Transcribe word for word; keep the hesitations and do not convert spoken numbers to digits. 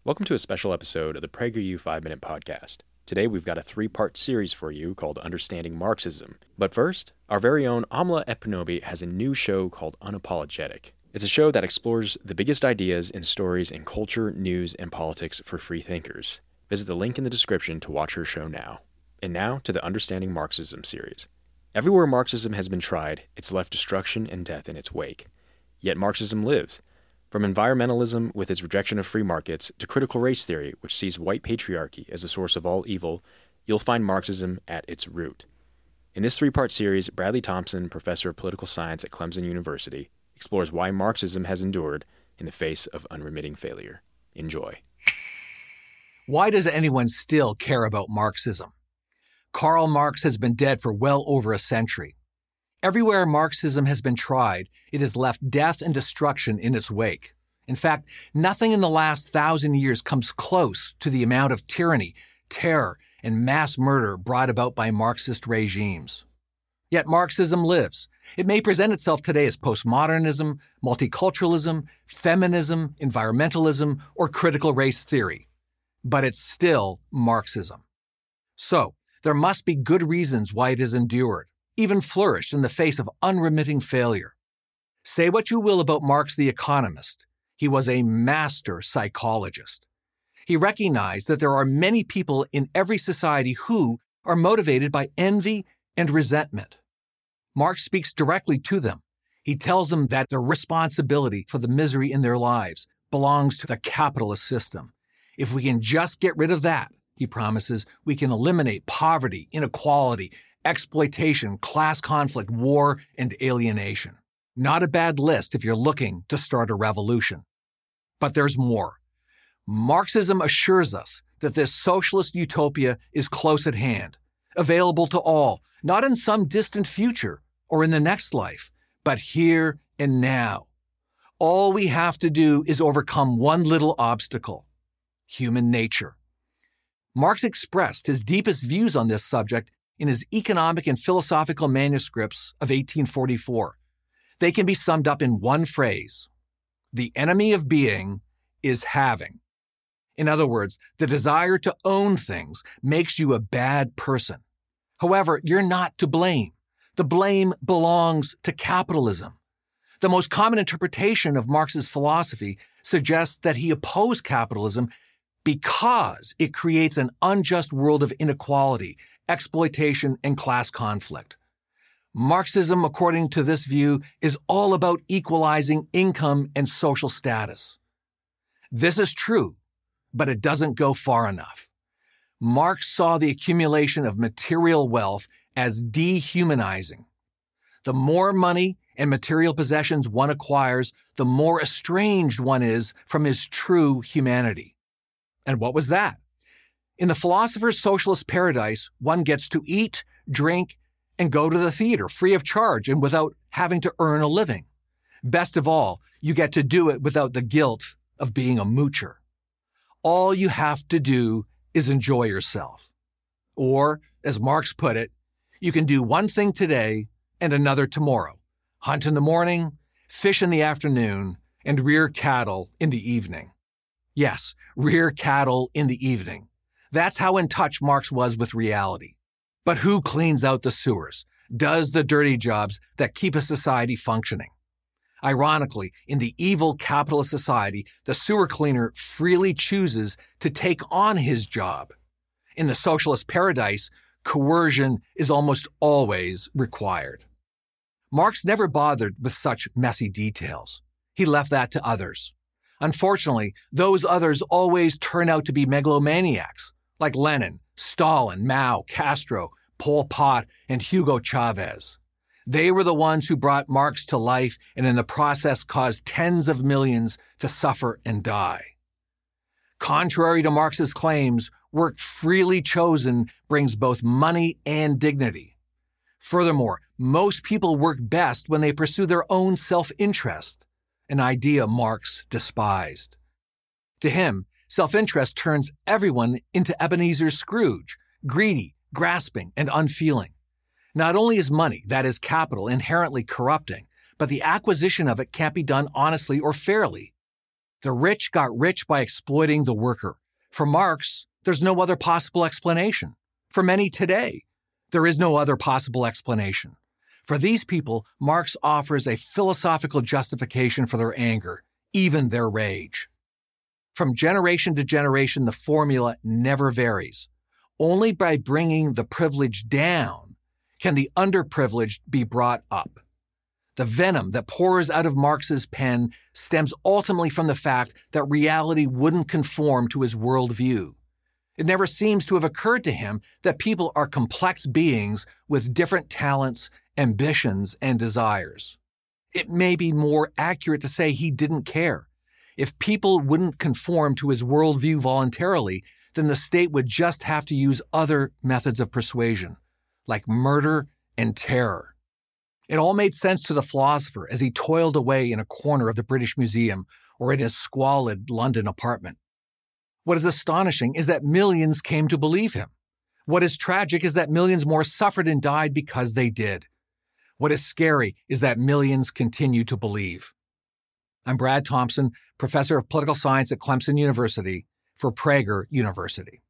Welcome to a special episode of the PragerU five minute Podcast. Today we've got a three-part series for you called Understanding Marxism. But first, our very own Amla Ekpunobi has a new show called Unapologetic. It's a show that explores the biggest ideas and stories in culture, news, and politics for free thinkers. Visit the link in the description to watch her show now. And now to the Understanding Marxism series. Everywhere Marxism has been tried, it's left destruction and death in its wake. Yet Marxism lives. From environmentalism with its rejection of free markets to critical race theory, which sees white patriarchy as the source of all evil, you'll find Marxism at its root. In this three-part series, Bradley Thompson, professor of political science at Clemson University, explores why Marxism has endured in the face of unremitting failure. Enjoy. Why does anyone still care about Marxism? Karl Marx has been dead for well over a century. Everywhere Marxism has been tried, it has left death and destruction in its wake. In fact, nothing in the last thousand years comes close to the amount of tyranny, terror, and mass murder brought about by Marxist regimes. Yet Marxism lives. It may present itself today as postmodernism, multiculturalism, feminism, environmentalism, or critical race theory. But it's still Marxism. So, there must be good reasons why it has endured, even flourished in the face of unremitting failure. Say what you will about Marx the economist. He was a master psychologist. He recognized that there are many people in every society who are motivated by envy and resentment. Marx speaks directly to them. He tells them that their responsibility for the misery in their lives belongs to the capitalist system. If we can just get rid of that, he promises, we can eliminate poverty, inequality, exploitation, class conflict, war, and alienation. Not a bad list if you're looking to start a revolution. But there's more. Marxism assures us that this socialist utopia is close at hand, available to all, not in some distant future or in the next life, but here and now. All we have to do is overcome one little obstacle: human nature. Marx expressed his deepest views on this subject in his economic and philosophical manuscripts of eighteen forty-four. They can be summed up in one phrase: the enemy of being is having. In other words, the desire to own things makes you a bad person. However, you're not to blame. The blame belongs to capitalism. The most common interpretation of Marx's philosophy suggests that he opposed capitalism because it creates an unjust world of inequality, exploitation, and class conflict. Marxism, according to this view, is all about equalizing income and social status. This is true, but it doesn't go far enough. Marx saw the accumulation of material wealth as dehumanizing. The more money and material possessions one acquires, the more estranged one is from his true humanity. And what was that? In the philosopher's socialist paradise, one gets to eat, drink, and go to the theater free of charge and without having to earn a living. Best of all, you get to do it without the guilt of being a moocher. All you have to do is enjoy yourself. Or, as Marx put it, you can do one thing today and another tomorrow. Hunt in the morning, fish in the afternoon, and rear cattle in the evening. Yes, rear cattle in the evening. That's how in touch Marx was with reality. But who cleans out the sewers, does the dirty jobs that keep a society functioning? Ironically, in the evil capitalist society, the sewer cleaner freely chooses to take on his job. In the socialist paradise, coercion is almost always required. Marx never bothered with such messy details. He left that to others. Unfortunately, those others always turn out to be megalomaniacs, like Lenin, Stalin, Mao, Castro, Pol Pot, and Hugo Chavez. They were the ones who brought Marx to life and in the process caused tens of millions to suffer and die. Contrary to Marx's claims, work freely chosen brings both money and dignity. Furthermore, most people work best when they pursue their own self-interest, an idea Marx despised. To him, self-interest turns everyone into Ebenezer Scrooge, greedy, grasping, and unfeeling. Not only is money, that is capital, inherently corrupting, but the acquisition of it can't be done honestly or fairly. The rich got rich by exploiting the worker. For Marx, there's no other possible explanation. For many today, there is no other possible explanation. For these people, Marx offers a philosophical justification for their anger, even their rage. From generation to generation, the formula never varies. Only by bringing the privileged down can the underprivileged be brought up. The venom that pours out of Marx's pen stems ultimately from the fact that reality wouldn't conform to his worldview. It never seems to have occurred to him that people are complex beings with different talents, ambitions, and desires. It may be more accurate to say he didn't care. If people wouldn't conform to his worldview voluntarily, then the state would just have to use other methods of persuasion, like murder and terror. It all made sense to the philosopher as he toiled away in a corner of the British Museum or in his squalid London apartment. What is astonishing is that millions came to believe him. What is tragic is that millions more suffered and died because they did. What is scary is that millions continue to believe. I'm Brad Thompson, professor of political science at Clemson University, for Prager University.